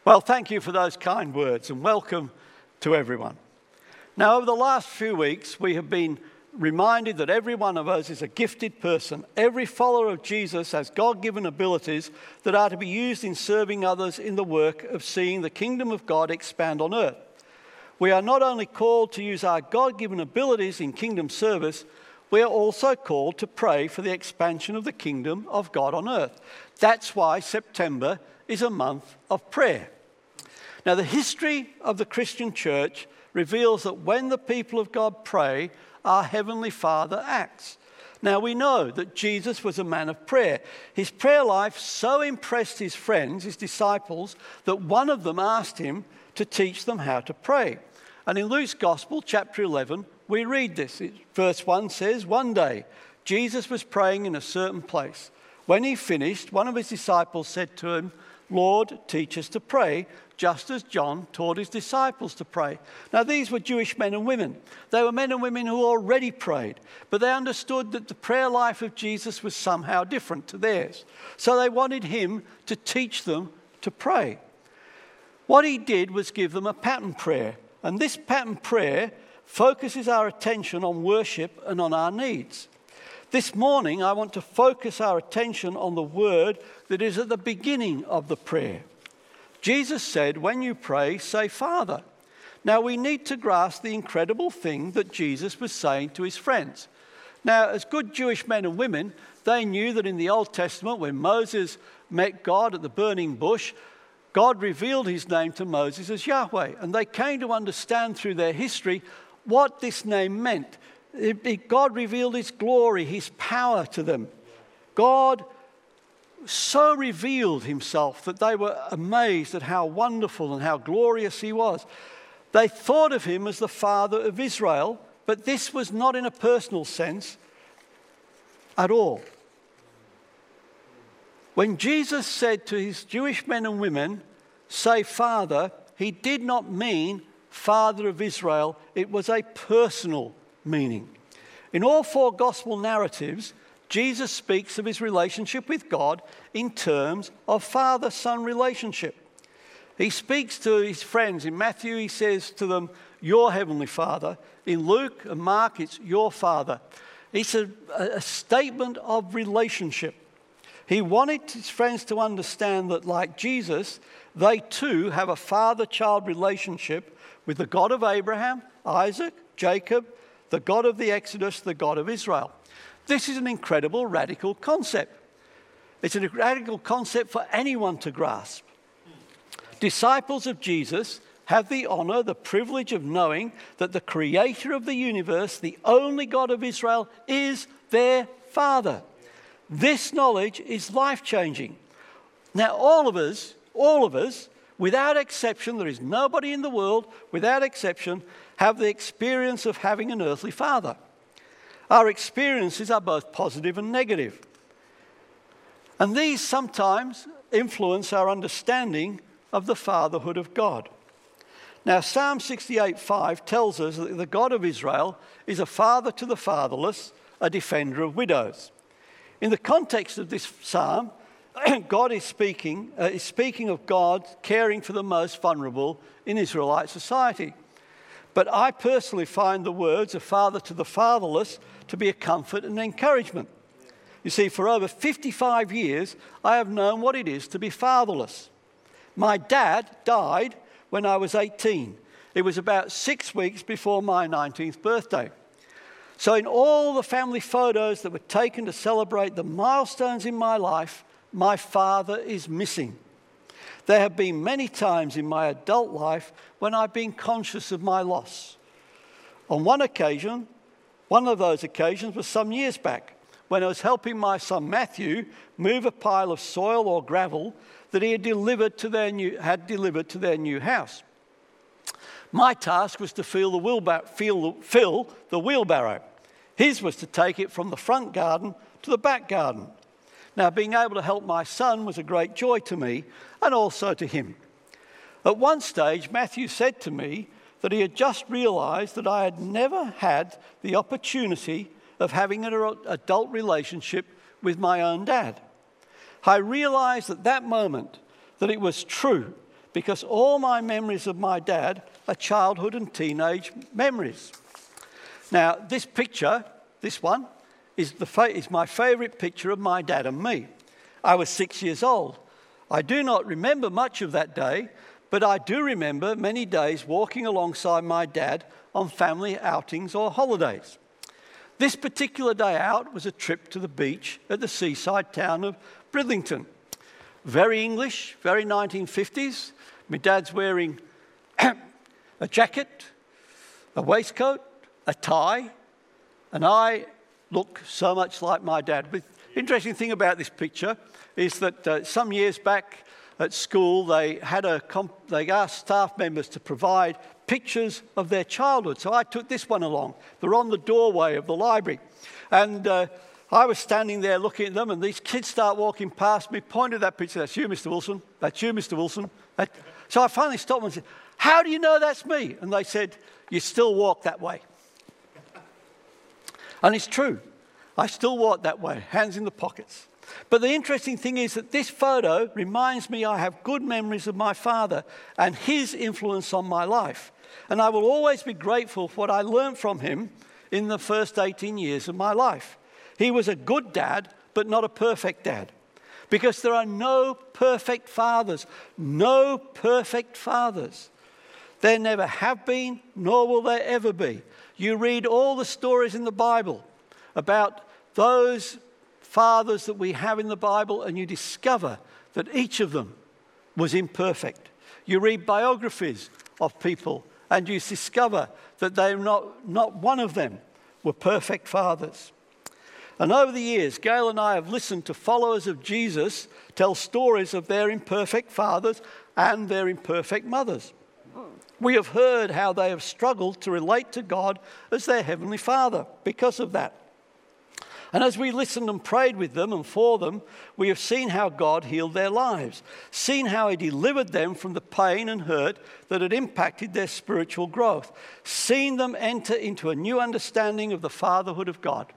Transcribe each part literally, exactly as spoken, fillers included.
Well, thank you for those kind words and welcome to everyone. Now, over the last few weeks, we have been reminded that every one of us is a gifted person. Every follower of Jesus has God-given abilities that are to be used in serving others in the work of seeing the kingdom of God expand on earth. We are not only called to use our God-given abilities in kingdom service, we are also called to pray for the expansion of the kingdom of God on earth. That's why September is a month of prayer. Now, the history of the Christian church reveals that when the people of God pray, our Heavenly Father acts. Now, we know that Jesus was a man of prayer. His prayer life so impressed his friends, his disciples, that one of them asked him to teach them how to pray. And in Luke's Gospel, chapter eleven, we read this. Verse one says, "One day, Jesus was praying in a certain place. When he finished, one of his disciples said to him, 'Lord, teach us to pray, just as John taught his disciples to pray.'" Now, these were Jewish men and women. They were men and women who already prayed, but they understood that the prayer life of Jesus was somehow different to theirs. So they wanted him to teach them to pray. What he did was give them a pattern prayer, and this pattern prayer focuses our attention on worship and on our needs. This morning, I want to focus our attention on the word that is at the beginning of the prayer. Jesus said, when you pray, say, Father. Now, we need to grasp the incredible thing that Jesus was saying to his friends. Now, as good Jewish men and women, they knew that in the Old Testament, when Moses met God at the burning bush, God revealed his name to Moses as Yahweh. And they came to understand through their history what this name meant. It, it, God revealed his glory, his power to them. God so revealed himself that they were amazed at how wonderful and how glorious he was. They thought of him as the Father of Israel, but this was not in a personal sense at all. When Jesus said to his Jewish men and women, say Father, he did not mean Father of Israel. It was a personal meaning. In all four gospel narratives, Jesus speaks of his relationship with God in terms of father-son relationship. He speaks to his friends. In Matthew, he says to them, your heavenly Father. In Luke and Mark, it's your Father. It's a, a statement of relationship. He wanted his friends to understand that, like Jesus, they too have a father-child relationship with the God of Abraham, Isaac, Jacob, the God of the Exodus, the God of Israel. This is an incredible, radical concept. It's a radical concept for anyone to grasp. Disciples of Jesus have the honor, the privilege of knowing that the creator of the universe, the only God of Israel, is their Father. This knowledge is life-changing. Now, all of us, all of us, without exception, there is nobody in the world, without exception, have the experience of having an earthly father. Our experiences are both positive and negative. And these sometimes influence our understanding of the fatherhood of God. Now, Psalm sixty-eight five tells us that the God of Israel is a father to the fatherless, a defender of widows. In the context of this psalm, God is speaking, uh, is speaking of God caring for the most vulnerable in Israelite society. But I personally find the words, a father to the fatherless, to be a comfort and encouragement. You see, for over fifty-five years, I have known what it is to be fatherless. My dad died when I was eighteen. It was about six weeks before my nineteenth birthday. So in all the family photos that were taken to celebrate the milestones in my life, my father is missing. There have been many times in my adult life when I've been conscious of my loss. On one occasion, one of those occasions was some years back when I was helping my son Matthew move a pile of soil or gravel that he had delivered to their new, had delivered to their new house. My task was to fill the, wheelbar- fill, fill the wheelbarrow. His was to take it from the front garden to the back garden. Now, being able to help my son was a great joy to me and also to him. At one stage, Matthew said to me that he had just realized that I had never had the opportunity of having an adult relationship with my own dad. I realized at that moment that it was true, because all my memories of my dad are childhood and teenage memories. Now, this picture, this one, is, the fa- is my favourite picture of my dad and me. I was six years old. I do not remember much of that day, but I do remember many days walking alongside my dad on family outings or holidays. This particular day out was a trip to the beach at the seaside town of Bridlington. Very English, very nineteen fifties. My dad's wearing a jacket, a waistcoat, a tie, and I look so much like my dad. The interesting thing about this picture is that uh, some years back at school, they had a comp- they asked staff members to provide pictures of their childhood. So I took this one along. They're on the doorway of the library. And uh, I was standing there looking at them, and these kids start walking past me, pointed at that picture. That's you, Mister Wilson. That's you, Mister Wilson. That... So I finally stopped and said, "How do you know that's me?" And they said, "You still walk that way." And it's true. I still walk that way, hands in the pockets. But the interesting thing is that this photo reminds me I have good memories of my father and his influence on my life. And I will always be grateful for what I learned from him in the first eighteen years of my life. He was a good dad, but not a perfect dad. Because there are no perfect fathers. No perfect fathers. There never have been, nor will there ever be. You read all the stories in the Bible about those fathers that we have in the Bible, and you discover that each of them was imperfect. You read biographies of people, and you discover that they not, not one of them were perfect fathers. And over the years, Gail and I have listened to followers of Jesus tell stories of their imperfect fathers and their imperfect mothers. We have heard how they have struggled to relate to God as their Heavenly Father because of that. And as we listened and prayed with them and for them, we have seen how God healed their lives, seen how He delivered them from the pain and hurt that had impacted their spiritual growth, seen them enter into a new understanding of the fatherhood of God.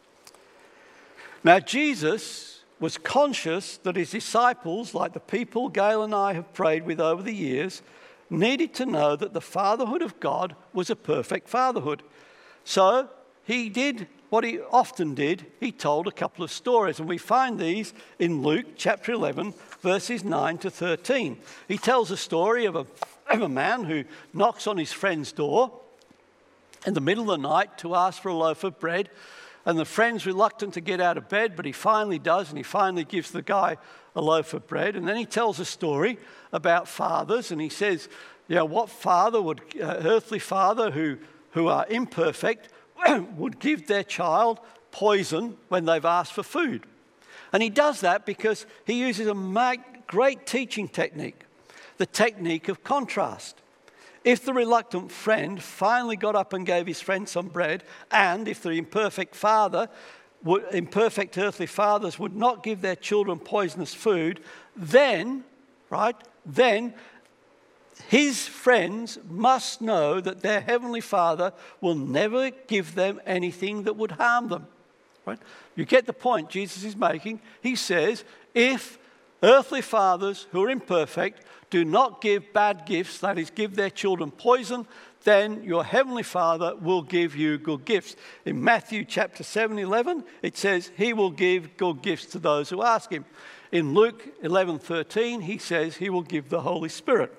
Now, Jesus was conscious that His disciples, like the people Gail and I have prayed with over the years, needed to know that the fatherhood of God was a perfect fatherhood. So He did what He often did. He told a couple of stories, and we find these in Luke chapter eleven, verses nine to thirteen. He tells a story of a, of a man who knocks on his friend's door in the middle of the night to ask for a loaf of bread, and the friend's reluctant to get out of bed, but he finally does, and he finally gives the guy a loaf of bread. And then he tells a story about fathers, and he says, you know, what father would, uh, earthly father who, who are imperfect, would give their child poison when they've asked for food? And he does that because he uses a great teaching technique, the technique of contrast. If the reluctant friend finally got up and gave his friend some bread, and if the imperfect father, would, imperfect earthly fathers would not give their children poisonous food, then, right, then his friends must know that their Heavenly Father will never give them anything that would harm them. Right? You get the point Jesus is making. He says, if earthly fathers who are imperfect do not give bad gifts, that is, give their children poison, then your Heavenly Father will give you good gifts. In Matthew chapter seven, eleven, it says, He will give good gifts to those who ask Him. In Luke eleven, thirteen, He says He will give the Holy Spirit.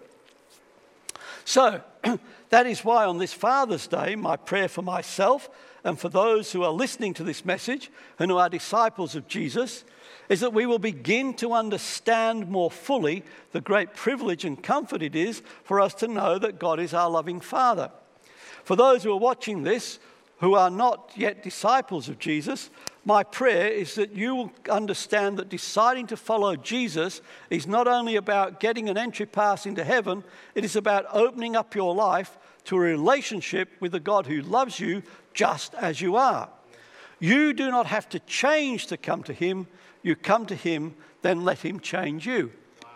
So, that is why on this Father's Day, my prayer for myself and for those who are listening to this message and who are disciples of Jesus is that we will begin to understand more fully the great privilege and comfort it is for us to know that God is our loving Father. For those who are watching this who are not yet disciples of Jesus, my prayer is that you will understand that deciding to follow Jesus is not only about getting an entry pass into heaven, it is about opening up your life to a relationship with a God who loves you just as you are. You do not have to change to come to Him. You come to Him, then let Him change you.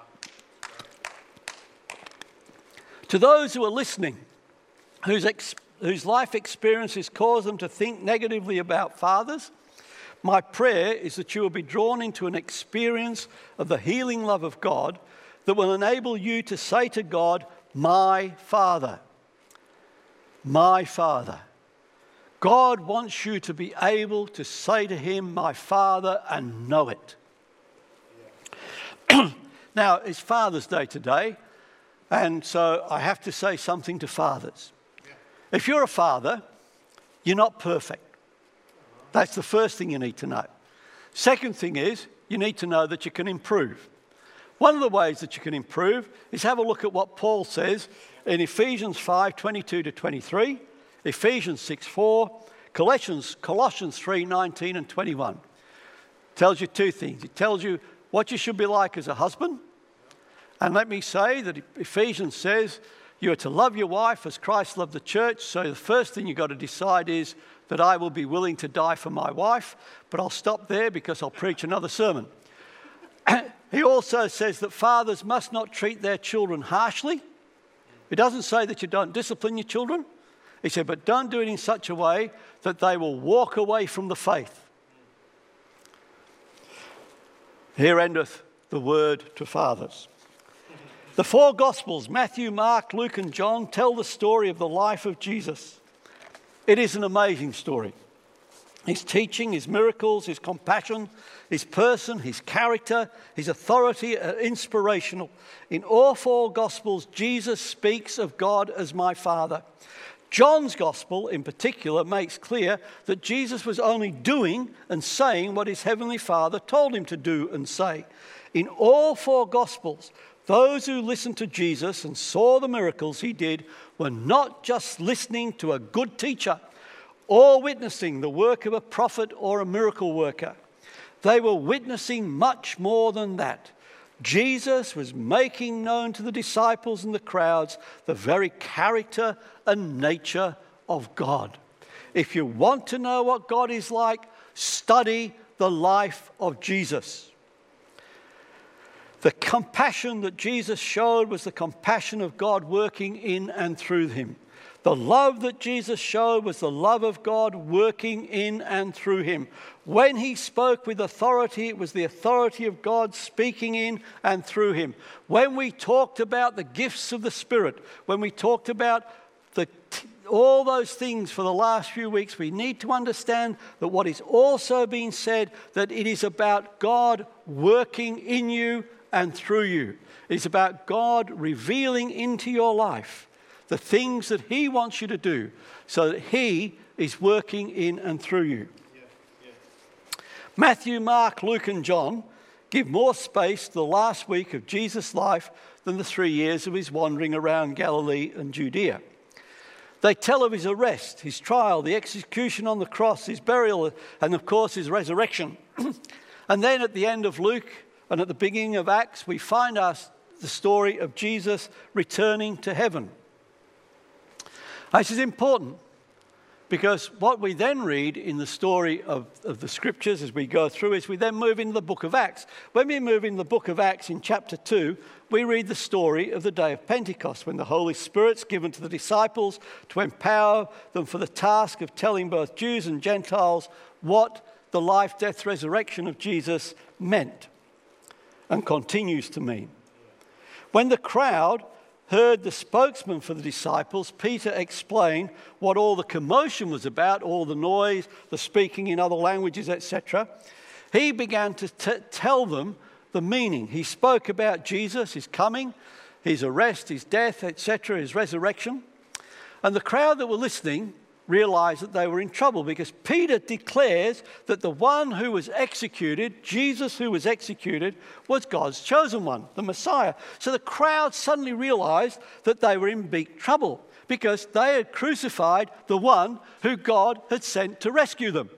To those who are listening, whose, ex- whose life experiences cause them to think negatively about fathers, my prayer is that you will be drawn into an experience of the healing love of God that will enable you to say to God, my Father. My Father. God wants you to be able to say to him, my Father, and know it. Yeah. Now, it's Father's Day today, and so I have to say something to fathers. Yeah. If you're a father, you're not perfect. That's the first thing you need to know. Second thing is, you need to know that you can improve. One of the ways that you can improve is have a look at what Paul says in Ephesians five, twenty-two to twenty-three, Ephesians six, four, Colossians, Colossians three, nineteen and twenty-one. It tells you two things. It tells you what you should be like as a husband. And let me say that Ephesians says you are to love your wife as Christ loved the church. So the first thing you've got to decide is that I will be willing to die for my wife. But I'll stop there because I'll preach another sermon. He also says that fathers must not treat their children harshly. It doesn't say that you don't discipline your children. He said, but don't do it in such a way that they will walk away from the faith. Here endeth the word to fathers. The four Gospels, Matthew, Mark, Luke, and John, tell the story of the life of Jesus. It is an amazing story. His teaching, his miracles, his compassion, his person, his character, his authority are inspirational. In all four Gospels, Jesus speaks of God as my Father. John's Gospel, in particular, makes clear that Jesus was only doing and saying what his heavenly Father told him to do and say. In all four Gospels, those who listened to Jesus and saw the miracles he did were not just listening to a good teacher or witnessing the work of a prophet or a miracle worker. They were witnessing much more than that. Jesus was making known to the disciples and the crowds the very character and nature of God. If you want to know what God is like, study the life of Jesus. The compassion that Jesus showed was the compassion of God working in and through him. The love that Jesus showed was the love of God working in and through him. When he spoke with authority, it was the authority of God speaking in and through him. When we talked about the gifts of the Spirit, when we talked about the, all those things for the last few weeks, we need to understand that what is also being said, that it is about God working in you and through you. It's about God revealing into your life the things that he wants you to do so that he is working in and through you. Yeah, yeah. Matthew, Mark, Luke, and John give more space to the last week of Jesus' life than the three years of his wandering around Galilee and Judea. They tell of his arrest, his trial, the execution on the cross, his burial, and of course his resurrection. And then at the end of Luke and at the beginning of Acts, we find us the story of Jesus returning to heaven. This is important because what we then read in the story of, of the scriptures as we go through is we then move into the book of Acts. When we move in the book of Acts in chapter two, we read the story of the day of Pentecost when the Holy Spirit's given to the disciples to empower them for the task of telling both Jews and Gentiles what the life, death, resurrection of Jesus meant and continues to mean. When the crowd heard the spokesman for the disciples, Peter, explain what all the commotion was about, all the noise, the speaking in other languages, et cetera, he began to t- tell them the meaning. He spoke about Jesus, his coming, his arrest, his death, et cetera, his resurrection. And the crowd that were listening realized that they were in trouble because Peter declares that the one who was executed, Jesus who was executed, was God's chosen one, the Messiah. So the crowd suddenly realized that they were in big trouble because they had crucified the one who God had sent to rescue them.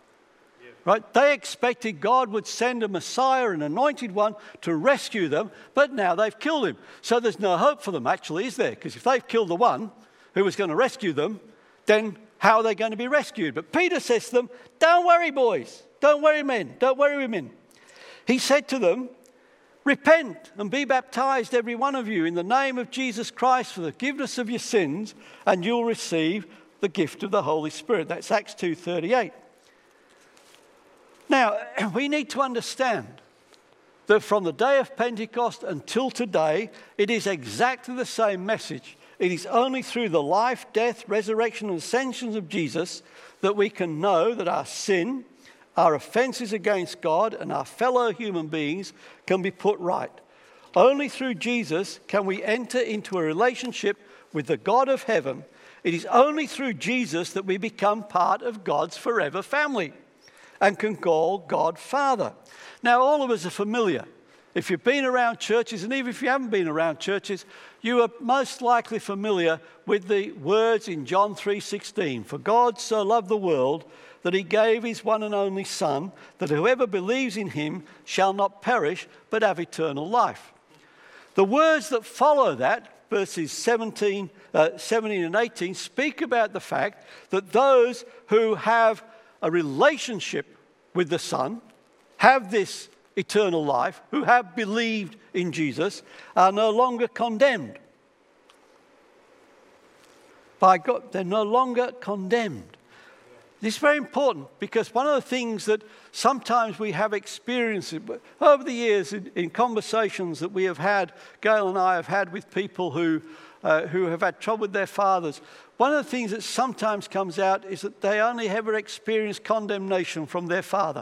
Right? They expected God would send a Messiah, an anointed one, to rescue them, but now they've killed him. So there's no hope for them, actually, is there? Because if they've killed the one who was going to rescue them, then how are they going to be rescued? But Peter says to them, don't worry, boys. Don't worry, men. Don't worry, women. He said to them, repent and be baptized, every one of you, in the name of Jesus Christ for the forgiveness of your sins, and you'll receive the gift of the Holy Spirit. That's Acts two thirty-eight. Now, we need to understand that from the day of Pentecost until today, it is exactly the same message. It is only through the life, death, resurrection, and ascension of Jesus that we can know that our sin, our offences against God, and our fellow human beings can be put right. Only through Jesus can we enter into a relationship with the God of heaven. It is only through Jesus that we become part of God's forever family and can call God Father. Now, all of us are familiar. If you've been around churches, and even if you haven't been around churches, you are most likely familiar with the words in John three sixteen. For God so loved the world that he gave his one and only Son, that whoever believes in him shall not perish, but have eternal life. The words that follow that, verses seventeen, uh, seventeen and eighteen, speak about the fact that those who have a relationship with the Son, have this eternal life, who have believed in Jesus, are no longer condemned. By God, they're no longer condemned. This is very important because one of the things that sometimes we have experienced over the years in, in conversations that we have had, Gail and I have had with people who, uh, who have had trouble with their fathers, one of the things that sometimes comes out is that they only ever experienced condemnation from their father.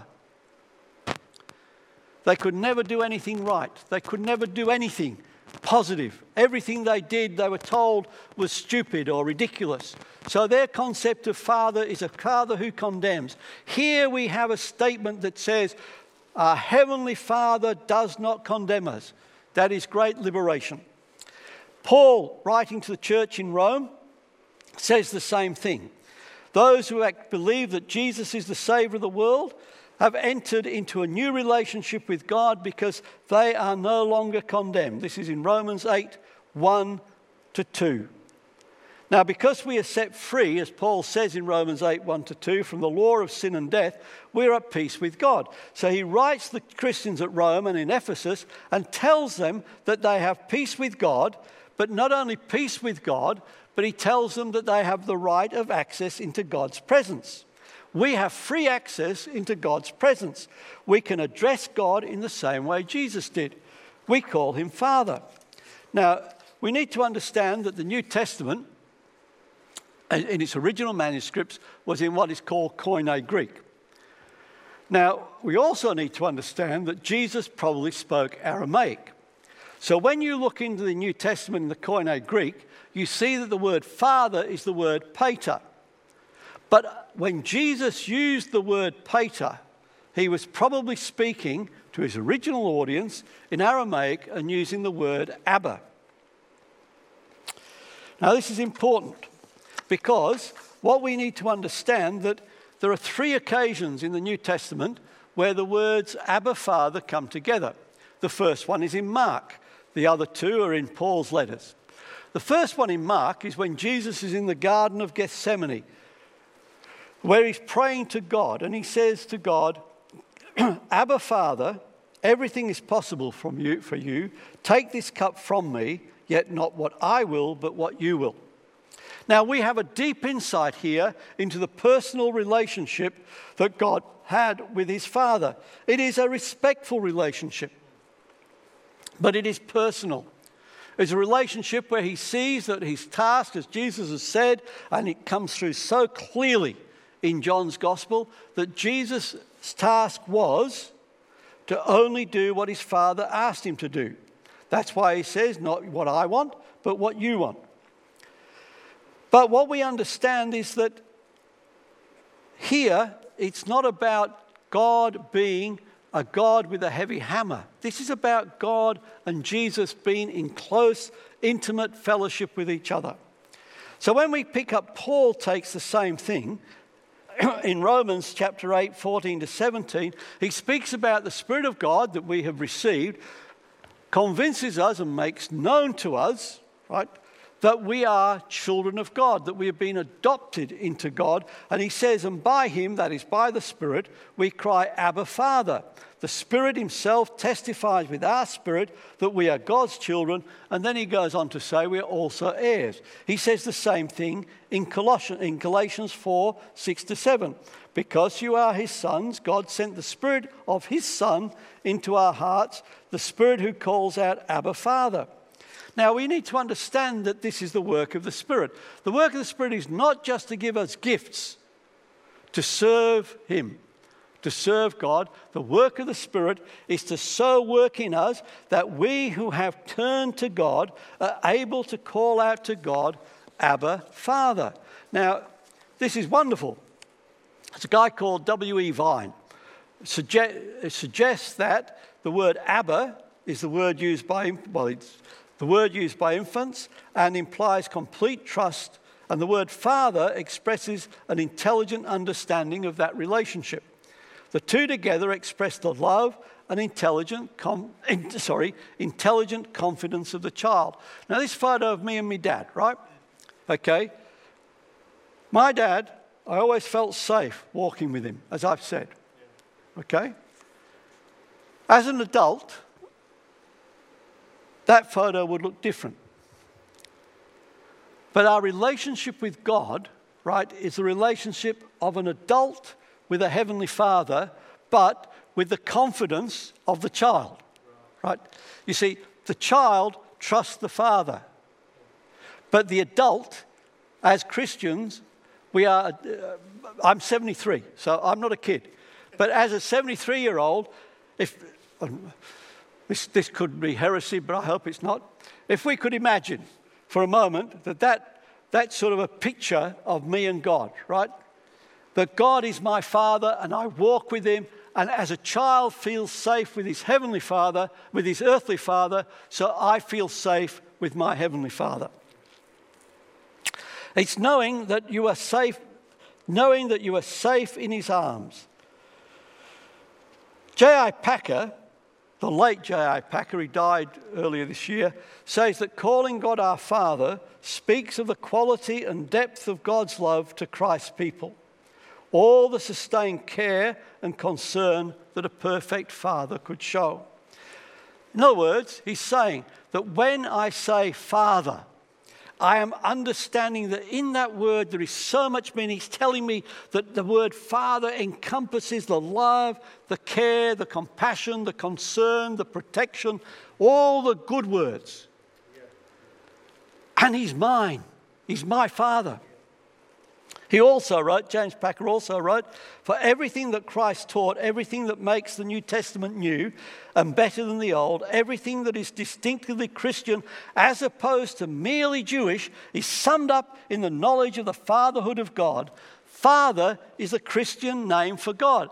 They could never do anything right. They could never do anything positive. Everything they did, they were told, was stupid or ridiculous. So their concept of father is a father who condemns. Here we have a statement that says, our heavenly Father does not condemn us. That is great liberation. Paul, writing to the church in Rome, says the same thing. Those who believe that Jesus is the Saviour of the world have entered into a new relationship with God because they are no longer condemned. This is in Romans eight, one to two. Now, because we are set free, as Paul says in Romans eight, one to two, from the law of sin and death, we're at peace with God. So he writes the Christians at Rome and in Ephesus and tells them that they have peace with God, but not only peace with God, but he tells them that they have the right of access into God's presence. We have free access into God's presence. We can address God in the same way Jesus did. We call him Father. Now, we need to understand that the New Testament, in its original manuscripts, was in what is called Koine Greek. Now, we also need to understand that Jesus probably spoke Aramaic. So when you look into the New Testament in the Koine Greek, you see that the word Father is the word Pater. But when Jesus used the word Pater, he was probably speaking to his original audience in Aramaic and using the word Abba. Now, this is important because what we need to understand that there are three occasions in the New Testament where the words Abba, Father come together. The first one is in Mark. The other two are in Paul's letters. The first one in Mark is when Jesus is in the Garden of Gethsemane, where he's praying to God, and he says to God, Abba, Father, everything is possible from you, for you. Take this cup from me, yet not what I will, but what you will. Now, we have a deep insight here into the personal relationship that God had with his Father. It is a respectful relationship, but it is personal. It's a relationship where he sees that his task, as Jesus has said, and it comes through so clearly in John's Gospel, that Jesus' task was to only do what his Father asked him to do. That's why he says, not what I want, but what you want. But what we understand is that here, it's not about God being a God with a heavy hammer. This is about God and Jesus being in close, intimate fellowship with each other. So when we pick up, Paul takes the same thing. In Romans chapter eight, fourteen to seventeen, he speaks about the Spirit of God that we have received, convinces us and makes known to us, right, that we are children of God, that we have been adopted into God. And he says, and by him, that is by the Spirit, we cry, Abba, Father. The Spirit himself testifies with our spirit that we are God's children. And then he goes on to say we are also heirs. He says the same thing in Colossians, in Galatians four, six to seven. Because you are his sons, God sent the Spirit of his Son into our hearts, the Spirit who calls out, Abba, Father. Now, we need to understand that this is the work of the Spirit. The work of the Spirit is not just to give us gifts to serve him, to serve God. The work of the Spirit is to so work in us that we who have turned to God are able to call out to God, Abba, Father. Now, this is wonderful. It's a guy called W E Vine. It suggests that the word Abba is the word used by, well, it's the word used by infants and implies complete trust, and the word father expresses an intelligent understanding of that relationship. The two together express the love and intelligent, com- in, sorry, intelligent confidence of the child. Now, this photo of me and my dad, right? Okay. My dad, I always felt safe walking with him, as I've said. Okay. As an adult, that photo would look different. But our relationship with God, right, is the relationship of an adult with a heavenly Father, but with the confidence of the child, right? You see, the child trusts the Father. But the adult, as Christians, we are, uh, I'm seventy-three, so I'm not a kid. But as a seventy-three-year-old, if... Um, This, this could be heresy, but I hope it's not. If we could imagine for a moment that, that that's sort of a picture of me and God, right? That God is my Father and I walk with him, and as a child feels safe with his heavenly Father, with his earthly Father, so I feel safe with my heavenly Father. It's knowing that you are safe, knowing that you are safe in his arms. J I Packer, the late J I Packer, he died earlier this year, says that calling God our Father speaks of the quality and depth of God's love to Christ's people. All the sustained care and concern that a perfect Father could show. In other words, he's saying that when I say Father, I am understanding that in that word there is so much meaning. He's telling me that the word Father encompasses the love, the care, the compassion, the concern, the protection, all the good words. And he's mine. He's my Father. He also wrote, James Packer also wrote, for everything that Christ taught, everything that makes the New Testament new and better than the Old, everything that is distinctively Christian as opposed to merely Jewish, is summed up in the knowledge of the fatherhood of God. Father is a Christian name for God.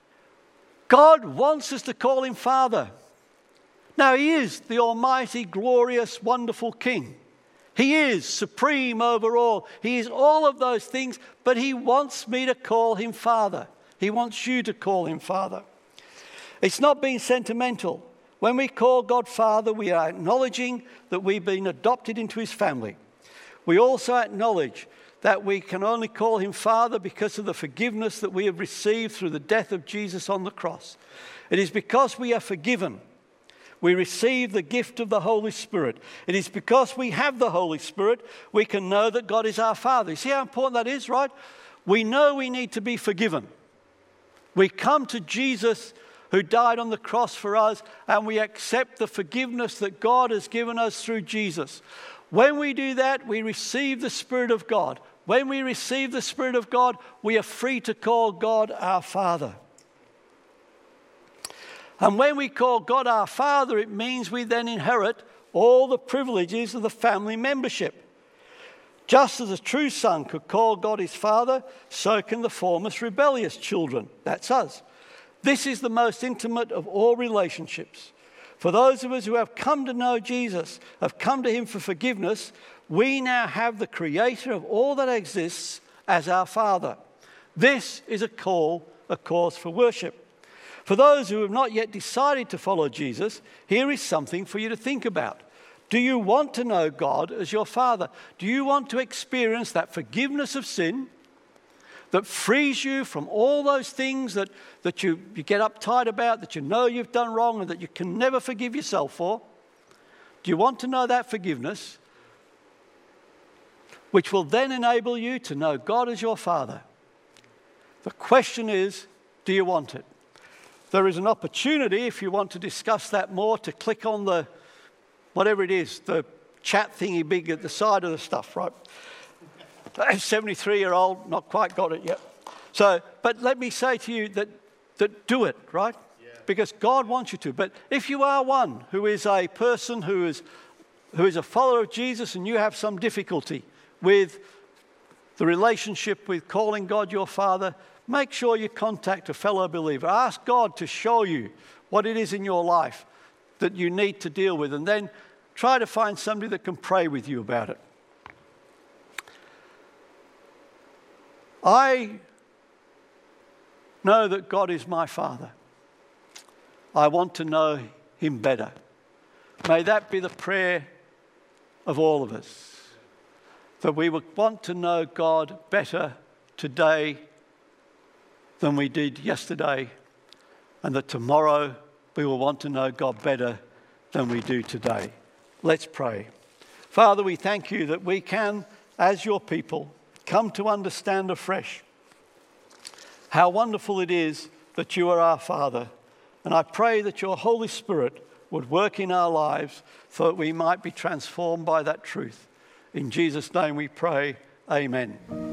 God wants us to call him Father. Now, he is the almighty, glorious, wonderful King. He is supreme over all. He is all of those things, but he wants me to call him Father. He wants you to call him Father. It's not being sentimental. When we call God Father, we are acknowledging that we've been adopted into his family. We also acknowledge that we can only call him Father because of the forgiveness that we have received through the death of Jesus on the cross. It is because we are forgiven we receive the gift of the Holy Spirit. It is because we have the Holy Spirit we can know that God is our Father. You see how important that is, right? We know we need to be forgiven. We come to Jesus who died on the cross for us, and we accept the forgiveness that God has given us through Jesus. When we do that, we receive the Spirit of God. When we receive the Spirit of God, we are free to call God our Father. And when we call God our Father, it means we then inherit all the privileges of the family membership. Just as a true son could call God his Father, so can the formless rebellious children. That's us. This is the most intimate of all relationships. For those of us who have come to know Jesus, have come to him for forgiveness, we now have the creator of all that exists as our Father. This is a call, a cause for worship. For those who have not yet decided to follow Jesus, here is something for you to think about. Do you want to know God as your Father? Do you want to experience that forgiveness of sin that frees you from all those things that, that you, you get uptight about, that you know you've done wrong and that you can never forgive yourself for? Do you want to know that forgiveness, which will then enable you to know God as your Father? The question is, do you want it? There is an opportunity, if you want to discuss that more, to click on the, whatever it is, the chat thingy big at the side of the stuff, right? seventy-three-year-old, not quite got it yet. So, but let me say to you that, that do it, right? Yeah. Because God wants you to. But if you are one who is a person who is, who is a follower of Jesus and you have some difficulty with the relationship with calling God your Father, make sure you contact a fellow believer. Ask God to show you what it is in your life that you need to deal with, and then try to find somebody that can pray with you about it. I know that God is my Father. I want to know him better. May that be the prayer of all of us, that we would want to know God better today than we did yesterday, and that tomorrow we will want to know God better than we do today. Let's pray. Father, we thank you that we can, as your people, come to understand afresh how wonderful it is that you are our Father. And I pray that your Holy Spirit would work in our lives so that we might be transformed by that truth. In Jesus' name we pray, amen.